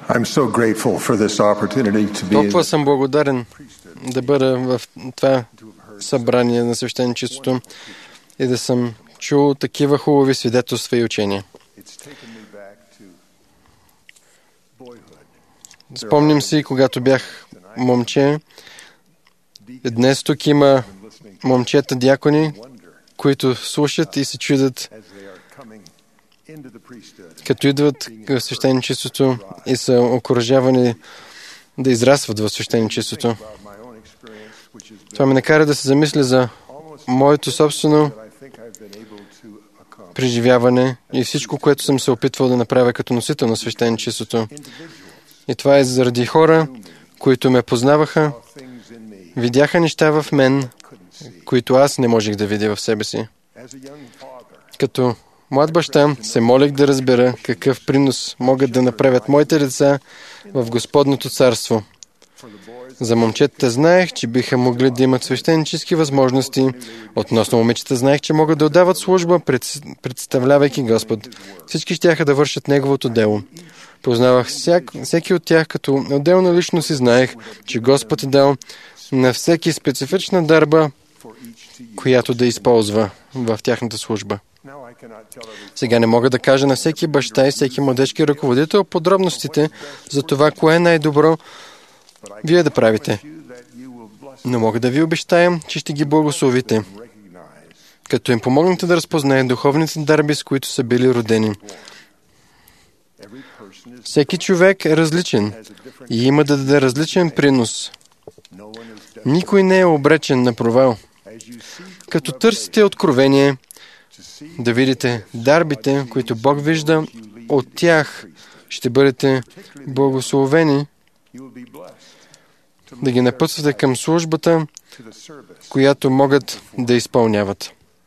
I'm so grateful for this opportunity to be Толкова съм благодарен да бъда в това събрание на свещеничеството и да съм чул такива хубави свидетелства и учения. Спомням си, когато бях момче, днес тук има момчета дякони, които слушат и се чудят, като идват в свещеничеството и са окуражавани да израстват в свещеничеството. Това ме накара да се замисля за моето собствено преживяване и всичко, което съм се опитвал да направя като носител на свещеничеството. И това е заради хора, които ме познаваха, видяха неща в мен, които аз не можех да видя в себе си. Като млад баща се молех да разбера какъв принос могат да направят моите деца в Господното царство. За момчетата знаех, че биха могли да имат свещенически възможности. Относно момичета знаех, че могат да отдават служба, представлявайки Господ. Всички щяха да вършат Неговото дело. Познавах всеки от тях като отделна личност и знаех, че Господ е дал на всеки специфична дарба, която да използва в тяхната служба. Сега не мога да кажа на всеки баща и всеки младежки ръководител подробностите за това, кое е най-добро вие да правите. Но мога да ви обещая, че ще ги благословите, като им помогнете да разпознаят духовните дарби, с които са били родени. Всеки човек е различен и има да даде различен принос. Никой не е обречен на провал. Като търсите откровение, да видите дарбите, които Бог вижда, от тях ще бъдете благословени да ги напътствате към службата, която могат да изпълняват.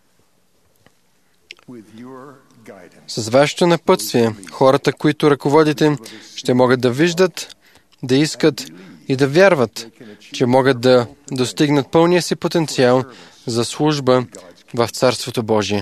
С вашето напътствие, хората, които ръководите, ще могат да виждат, да искат и да вярват, че могат да достигнат пълния си потенциал за служба в Царството Божие.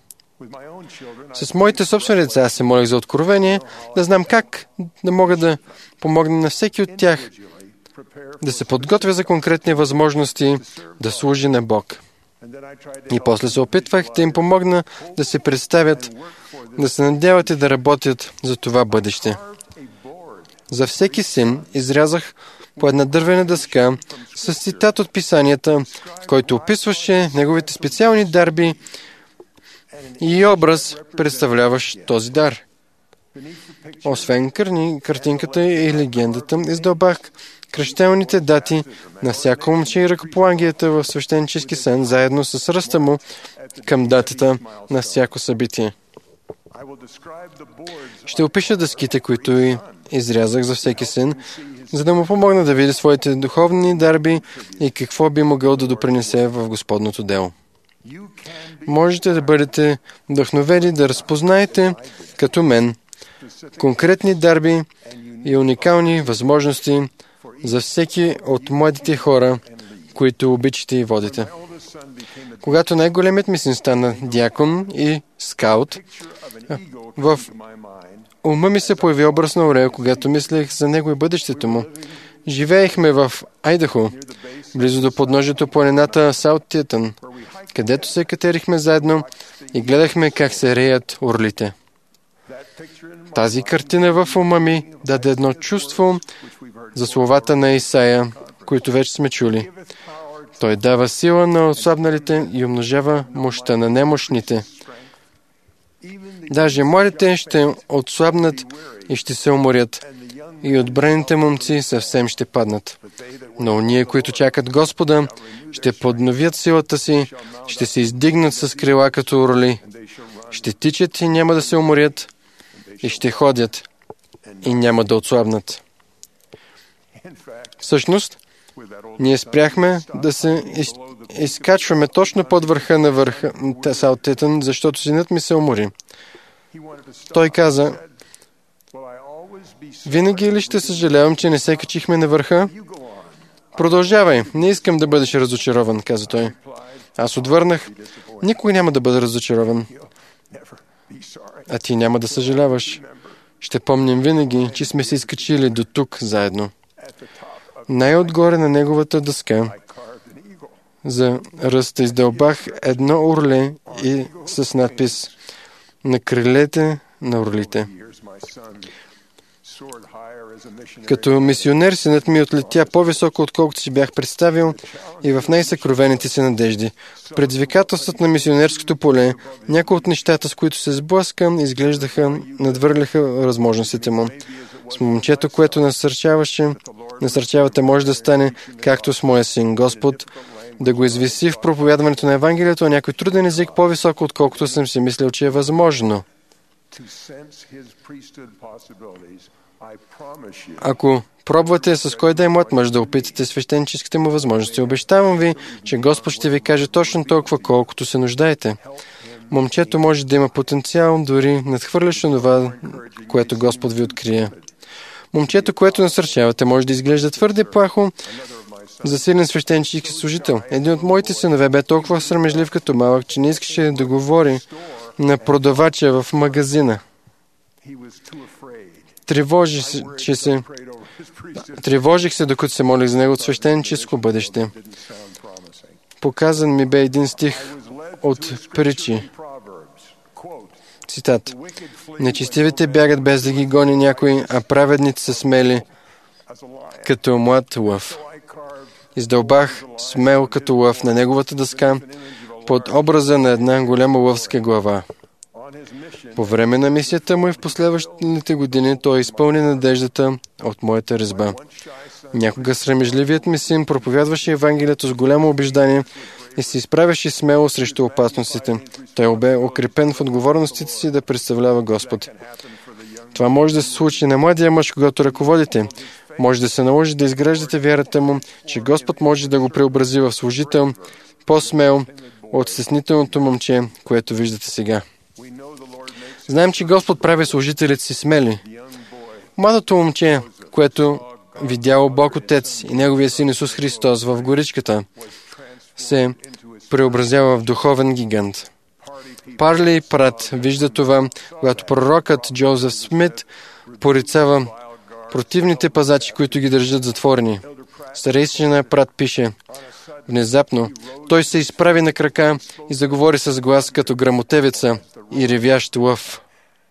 С моите собствени деца се молих за откровение, да знам как да мога да помогна на всеки от тях да се подготвя за конкретни възможности да служи на Бог. И после се опитвах да им помогна да се представят, да се надяват и да работят за това бъдеще. За всеки син изрязах по една дървена дъска с цитат от писанията, който описваше неговите специални дарби и образ, представляващ този дар. Освен картинката и легендата, издълбах кръщелните дати на всяко момче и ръкополагията в свещенически сън, заедно с ръста му към датата на всяко събитие. Ще опиша дъските, които изрязах за всеки син, за да му помогна да види своите духовни дарби и какво би могъл да допринесе в Господното дело. Можете да бъдете вдъхновени да разпознаете, като мен, конкретни дарби и уникални възможности за всеки от младите хора, които обичате и водите. Когато най-големият ми син стана дякон и скаут, в ума ми се появи образ на Орея, когато мислех за него и бъдещето му. Живеехме в Айдахо, близо до подножието планината Саут-Титън, където се катерихме заедно и гледахме как се реят орлите. Тази картина в ума ми даде едно чувство за словата на Исаия, които вече сме чули. Той дава сила на отслабналите и умножава мощта на немощните. Даже младите ще отслабнат и ще се уморят, и отбраните момци съвсем ще паднат. Но уния, които чакат Господа, ще подновят силата си, ще се издигнат с крила като орли, ще тичат и няма да се уморят, и ще ходят и няма да отслабнат. Всъщност, ние спряхме да се изкачваме точно под върха на върха Саут-Титън, защото синът ми се умори. Той каза: винаги ли ще съжалявам, че не се качихме на върха? Продължавай, не искам да бъдеш разочарован, каза той. Аз отвърнах: никой няма да бъде разочарован. А ти няма да съжаляваш. ще помним винаги, че сме се изкачили до тук заедно. Най-отгоре на неговата дъска за ръста издълбах едно орле и с надпис на крилете на орлите. Като мисионер, синът ми отлетя по-високо, отколкото си бях представил и в най-съкровените си надежди. В предизвикателството на мисионерското поле, някои от нещата, с които се сблъска, изглеждаха, надвърляха възможностите му. С момчето, което насърчавате, може да стане както с моя син. Господ да го извиси в проповядването на Евангелието, а някой труден език по-високо, отколкото съм си мислил, че е възможно. Ако пробвате с кой да е млад мъж да опитате свещеническите му възможности, обещавам ви, че Господ ще ви каже точно толкова, колкото се нуждаете. Момчето може да има потенциал, дори надхвърлящо това, което Господ ви открие. Момчето, което насърчавате, може да изглежда твърде плахо за силен свещенически служител. Един от моите синове бе толкова срамежлив като малък, че не искаше да говори на продавача в магазина. Тревожих се, докато се молих за него от свещеническо бъдеще. Показан ми бе един стих от Притчи. Цитат. Нечестивите бягат без да ги гони някой, а праведните са смели като млад лъв. Издълбах смел като лъв на неговата дъска под образа на една голяма лъвска глава. По време на мисията му и в последващите години той изпълни надеждата от моята резба. Някога срамежливият ми син проповядваше Евангелието с голямо убеждание и се изправяше смело срещу опасностите. Той бе укрепен в отговорностите си да представлява Господ. Това може да се случи на младия мъж, когато ръководите. Може да се наложи да изграждате вярата му, че Господ може да го преобрази в служител, по-смел от стеснителното момче, което виждате сега. Знаем, че Господ прави служителите си смели. Младото момче, което видяло Бог Отец и Неговия Син Исус Христос в горичката, се преобразява в духовен гигант. Парли Прат вижда това, когато пророкът Джозеф Смит порицава противните пазачи, които ги държат затворени. Старейшина Прат пише: внезапно той се изправи на крака и заговори с глас като грамотевица и ревящ лъв.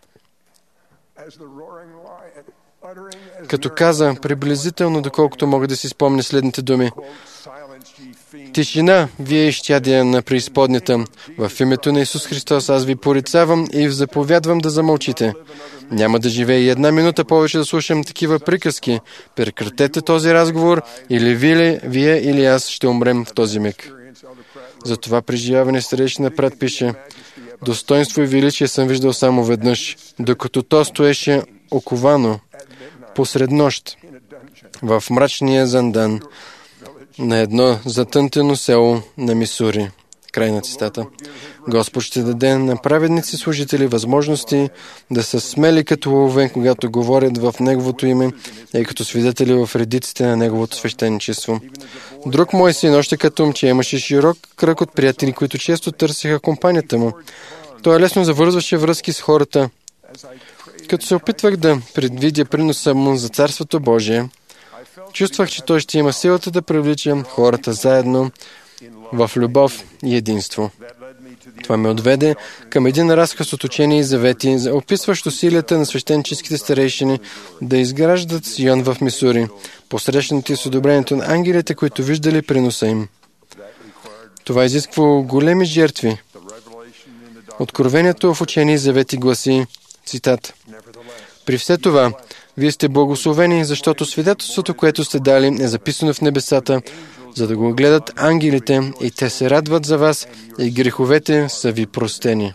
Като каза, приблизително доколкото мога да си спомня следните думи: тишина, вие изчадия на преизподнята. В името на Исус Христос аз ви порицавам и ви заповядвам да замълчите. Няма да живее и една минута повече да слушам такива приказки. Прекратете този разговор, или вие или аз ще умрем в този миг. За това преживяване старейшина Прат пише: достоинство и величие съм виждал само веднъж, докато то стоеше оковано посред нощ в мрачния Зандан на едно затънтено село на Мисури. Край на цитата. Господ ще даде на праведници служители възможности да са смели като лъве, когато говорят в Неговото име и като свидетели в редиците на Неговото свещеничество. Друг мой син, още като момче, имаше широк кръг от приятели, които често търсиха компанията му. Той лесно завързваше връзки с хората. Като се опитвах да предвидя приноса му за Царството Божие, чувствах, че той ще има силата да привлича хората заедно в любов и единство. Това ме отведе към един разказ от учения и завети, описващ усилията на свещеническите старейшини да изграждат Сион в Мисури, посрещнати с одобрението на ангелите, които виждали приноса им. Това изисква големи жертви. Откровението в учения и завети гласи, цитат: при все това, вие сте благословени, защото свидетелството, което сте дали, е записано в небесата, за да го гледат ангелите и те се радват за вас и греховете са ви простени.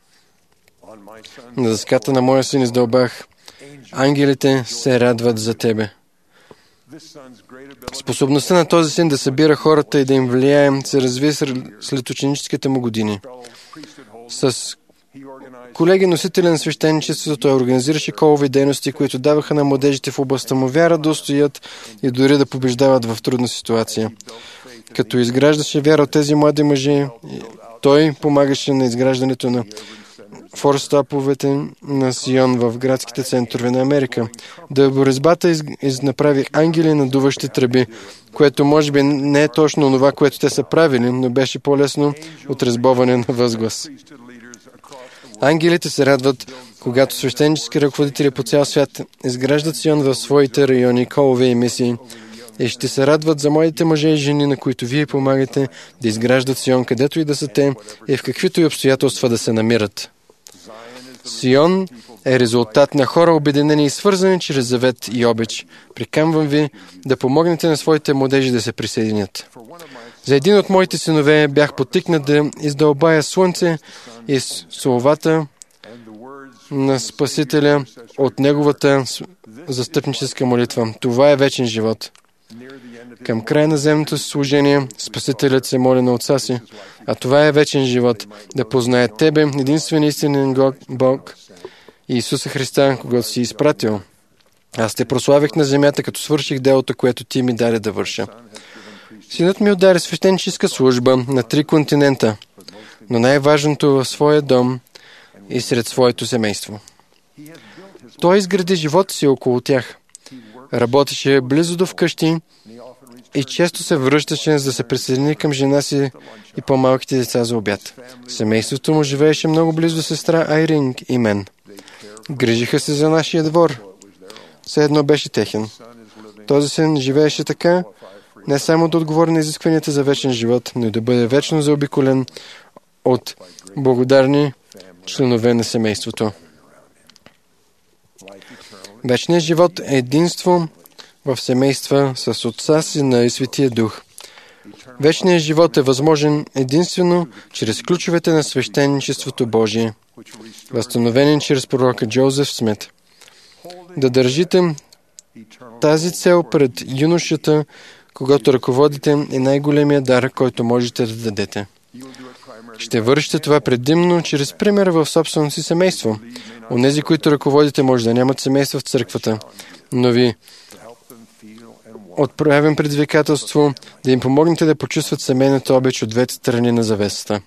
На дъската на моя син издълбах: ангелите се радват за тебе. Способността на този син да събира хората и да им влияе се разви след ученическите му години. С колеги носители на свещеничеството той организираше колови дейности, които даваха на младежите в областта му вяра да устоят и дори да побеждават в трудна ситуация. Като изграждаше вяра от тези млади мъже, той помагаше на изграждането на форстоповете на Сион в градските центрове на Америка. Дърворезбата направи ангели надуващи тръби, което може би не е точно това, което те са правили, но беше по-лесно от разбоване на възглас. Ангелите се радват, когато свещенически ръководители по цял свят изграждат Сион в своите райони, колове и мисии. И ще се радват за младите мъже и жени, на които вие помагате да изграждат Сион, където и да са те и в каквито и обстоятелства да се намират. Сион е резултат на хора, обединени и свързани чрез завет и обич. Приканвам ви да помогнете на своите младежи да се присъединят. За един от моите синове бях потикнат да издълбая слънце и словата на Спасителя от неговата застъпническа молитва. Това е вечен живот. Към края на земното си служение Спасителят се моли на Отца си, а това е вечен живот, да познае Тебе, единствен истинен Бог и Исуса Христа, когато си изпратил. Аз те прославих на земята, като свърших делото, което Ти ми даде да върша. Синът ми удари свещеническа служба на 3 континента, но най-важното в своя дом и сред своето семейство. Той изгради живота си около тях. Работеше близо до вкъщи и често се връщаше, за да се присъедини към жена си и по-малките деца за обяд. Семейството му живееше много близо до сестра Айрин и мен. Грижиха се за нашия двор. Все едно беше техен. Този син живееше така, не само да отговори на изискванията за вечен живот, но и да бъде вечно заобиколен от благодарни членове на семейството. Вечният живот е единство в семейства с Отца, Сина и Светия Дух. Вечният живот е възможен единствено чрез ключовете на свещеничеството Божие, възстановени чрез пророка Джозеф Смит. Да държите тази цел пред юношата, когато ръководите, е най-големия дар, който можете да дадете. Ще вършите това предимно чрез пример в собственото си семейство. Онези, които ръководите, може да нямат семейство в църквата, но ви отправям предизвикателство да им помогнете да почувстват семейната обич от двете страни на завесата.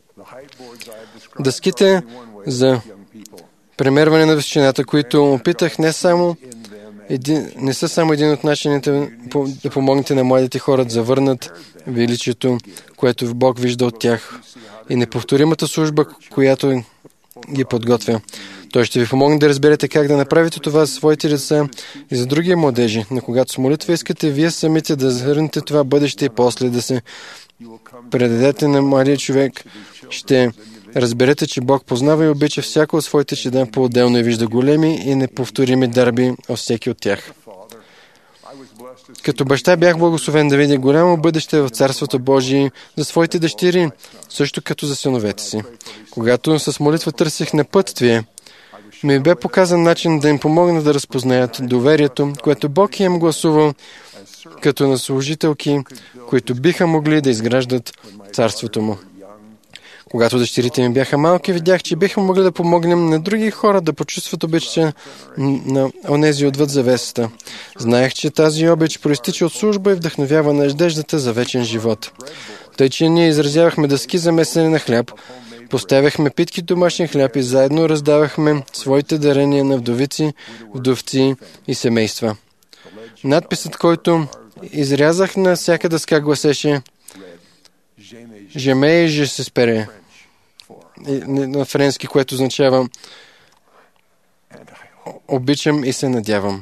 Дъските за премерване на височината, които опитах, не са само един от начините да помогнете на младите хора да завърнат величието, което Бог вижда от тях, и неповторимата служба, която ги подготвя. Той ще ви помогне да разберете как да направите това за своите деца и за други младежи, но когато с молитва искате вие самите да зърнете това бъдеще и после да се предадете на младия човек, ще разберете, че Бог познава и обича всяко от своите чеда по-отделно и вижда големи и неповторими дарби от всеки от тях. Като баща бях благословен да видя голямо бъдеще в Царството Божие за своите дъщери, също като за синовете си. Когато с молитва търсих напътствие, ми бе показан начин да им помогна да разпознаят доверието, което Бог им гласувал като на служителки, които биха могли да изграждат Царството му. Когато дъщерите ми бяха малки, видях, че биха могли да помогнем на други хора да почувстват обичта на онези отвъд завесата. Знаех, че тази обич проистича от служба и вдъхновява надеждата за вечен живот. Тъй, че ние изразявахме дъски за месене на хляб, поставяхме питки домашен хляб и заедно раздавахме своите дарения на вдовици, вдовци и семейства. Надписът, който изрязах на всяка дъска, гласеше «Жеме и же се спере» на френски, което означава «Обичам и се надявам».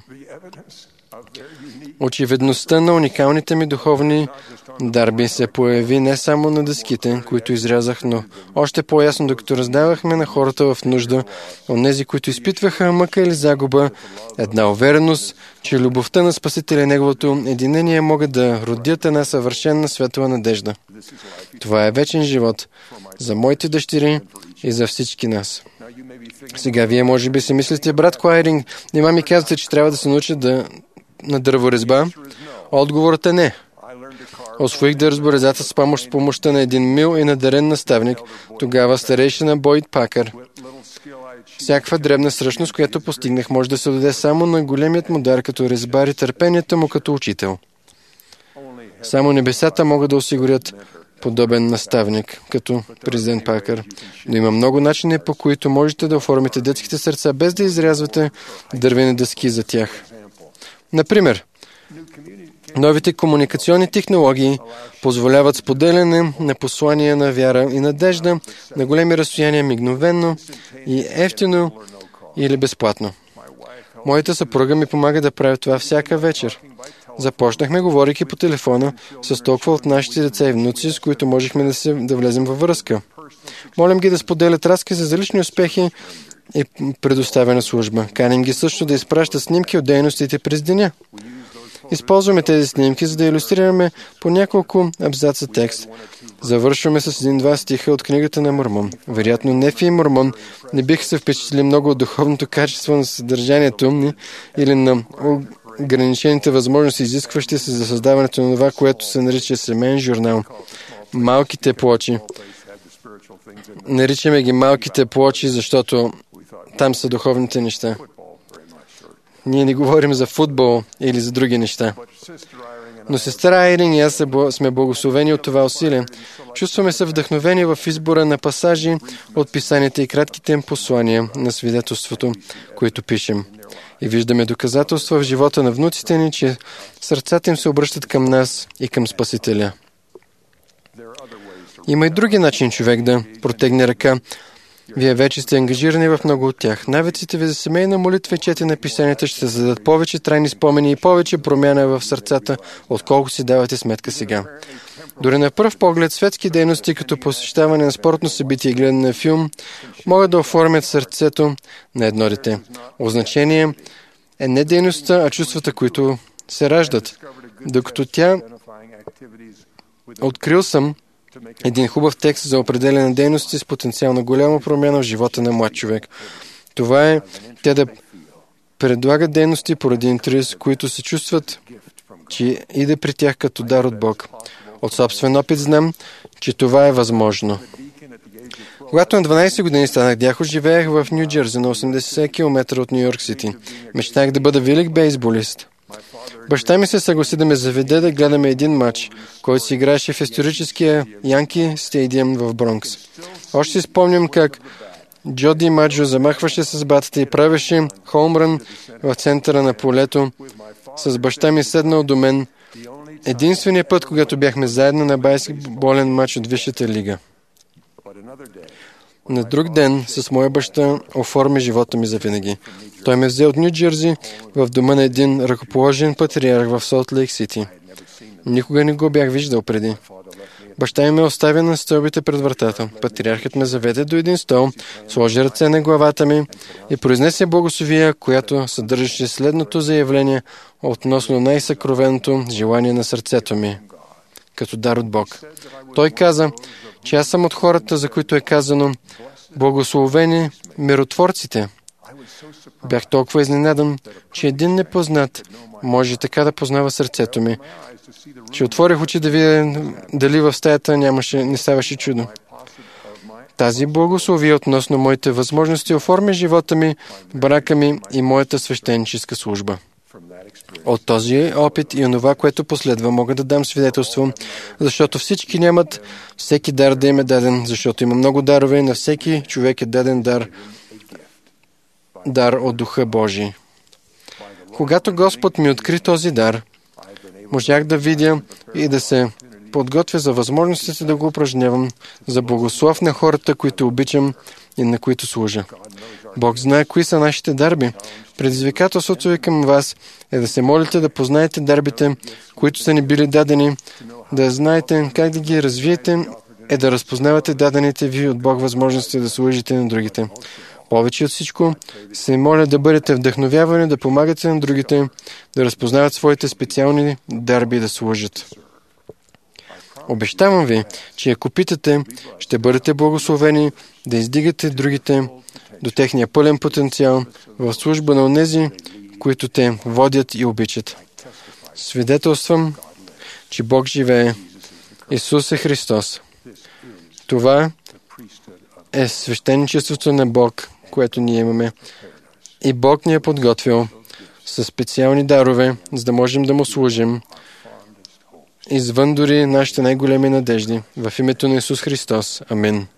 Очевидността на уникалните ми духовни дарби се появи не само на дъските, които изрязах, но още по-ясно, докато раздавахме на хората в нужда, онези, които изпитваха мъка или загуба, една увереност, че любовта на Спасителя и Неговото единение могат да родят една съвършена светла надежда. Това е вечен живот за моите дъщери и за всички нас. Сега вие може би си мислите, брат Айринг, нима ми казвате, че трябва да се науча на дърворезба? Отговорът е не. Освоих дърворезата с помощта на един мил и надарен наставник, тогава старейшина Бойд Пакър. Всякаква дребна сръчност, която постигнах, може да се даде само на големият му дар като резбар и търпението му като учител. Само небесата могат да осигурят подобен наставник, като президент Пакър. Но има много начини, по които можете да оформите детските сърца, без да изрязвате дървени дъски за тях. Например, новите комуникационни технологии позволяват споделяне на послания на вяра и надежда на големи разстояния мигновено и ефтино или безплатно. Моята съпруга ми помага да правя това всяка вечер. Започнахме, говорейки по телефона, с толкова от нашите деца и внуци, с които можехме да влезем във връзка. Молим ги да споделят разкази за лични успехи и предоставена служба. Каним ги също да изпращат снимки от дейностите през деня. Използваме тези снимки, за да илюстрираме по няколко абзаца текст. Завършваме с 1-2 стиха от книгата на Мормон. Вероятно, Нефи и Мормон не биха се впечатлили много от духовното качество на съдържанието ни или на ограничените възможности, изискващи се за създаването на това, което се нарича семейен журнал. Малките плочи. Наричаме ги малките плочи, защото там са духовните неща. Ние не говорим за футбол или за други неща. Но сестра Айрин и аз сме благословени от това усилие. Чувстваме се вдъхновени в избора на пасажи от писанията и кратките им послания на свидетелството, които пишем. И виждаме доказателства в живота на внуците ни, че сърцата им се обръщат към нас и към Спасителя. Има и други начини човек да протегне ръка. Вие вече сте ангажирани в много от тях. Навиците ви за семейна молитва и четене на писанията ще създадат повече трайни спомени и повече промяна в сърцата, отколко си давате сметка сега. Дори на пръв поглед, светски дейности, като посещаване на спортно събитие и гледане на филм, могат да оформят сърцето на едно дете. Означение е не дейността, а чувствата, които се раждат. Докато тя открил съм един хубав текст за определене на дейности с потенциална голяма промяна в живота на млад човек. Това е те да предлагат дейности поради интерес, които се чувстват, че иде при тях като дар от Бог. От собствен опит знам, че това е възможно. Когато на 12 години станах дяхо, живеех в Ню Джерси на 80 км от Ню Йорк Сити. Мечтах да бъда велик бейсболист. Баща ми се съгласи да ме заведе да гледаме един матч, който се играеше в историческия Янки стадиум в Бронкс. Още си спомням как Джоди Маджо замахваше с батата и правеше хоумрън в центъра на полето. С баща ми седнал до мен единствения път, когато бяхме заедно на баскетболен матч от Висшата лига. На друг ден с моя баща оформи живота ми завинаги. Той ме взе от Ню Джерси в дома на един ръкоположен патриарх в Солт Лейк Сити. Никога не го бях виждал преди. Баща ми ме остави на стълбите пред вратата. Патриархът ме заведе до един стол, сложи ръце на главата ми и произнесе благословия, която съдържаше следното заявление относно най-съкровеното желание на сърцето ми, като дар от Бог. Той каза, че аз съм от хората, за които е казано благословени миротворците. Бях толкова изненадан, че един непознат може така да познава сърцето ми, че отворих очи да видя дали в стаята не ставаше чудо. Тази благословия относно моите възможности оформи живота ми, брака ми и моята свещеническа служба. От този опит и онова, което последва, мога да дам свидетелство, защото всички нямат всеки дар да им е даден, защото има много дарове и на всеки човек е даден дар от Духа Божий. Когато Господ ми откри този дар, можах да видя и да се подготвя за възможностите да го упражнявам, за благослов на хората, които обичам и на които служа. Бог знае кои са нашите дарби. Предизвикателството ви към вас е да се молите да познаете дарбите, които са ни били дадени, да знаете как да ги развиете, е да разпознавате дадените ви от Бог възможности да служите на другите. Повече от всичко се моля да бъдете вдъхновявани, да помагате на другите, да разпознават своите специални дарби да служат. Обещавам ви, че ако питате, ще бъдете благословени да издигате другите до техния пълен потенциал в служба на онези, които те водят и обичат. Свидетелствам, че Бог живее. Исус е Христос. Това е свещеничеството на Бог, което ние имаме. И Бог ни е подготвил със специални дарове, за да можем да му служим извън дори нашите най-големи надежди. В името на Исус Христос. Амин.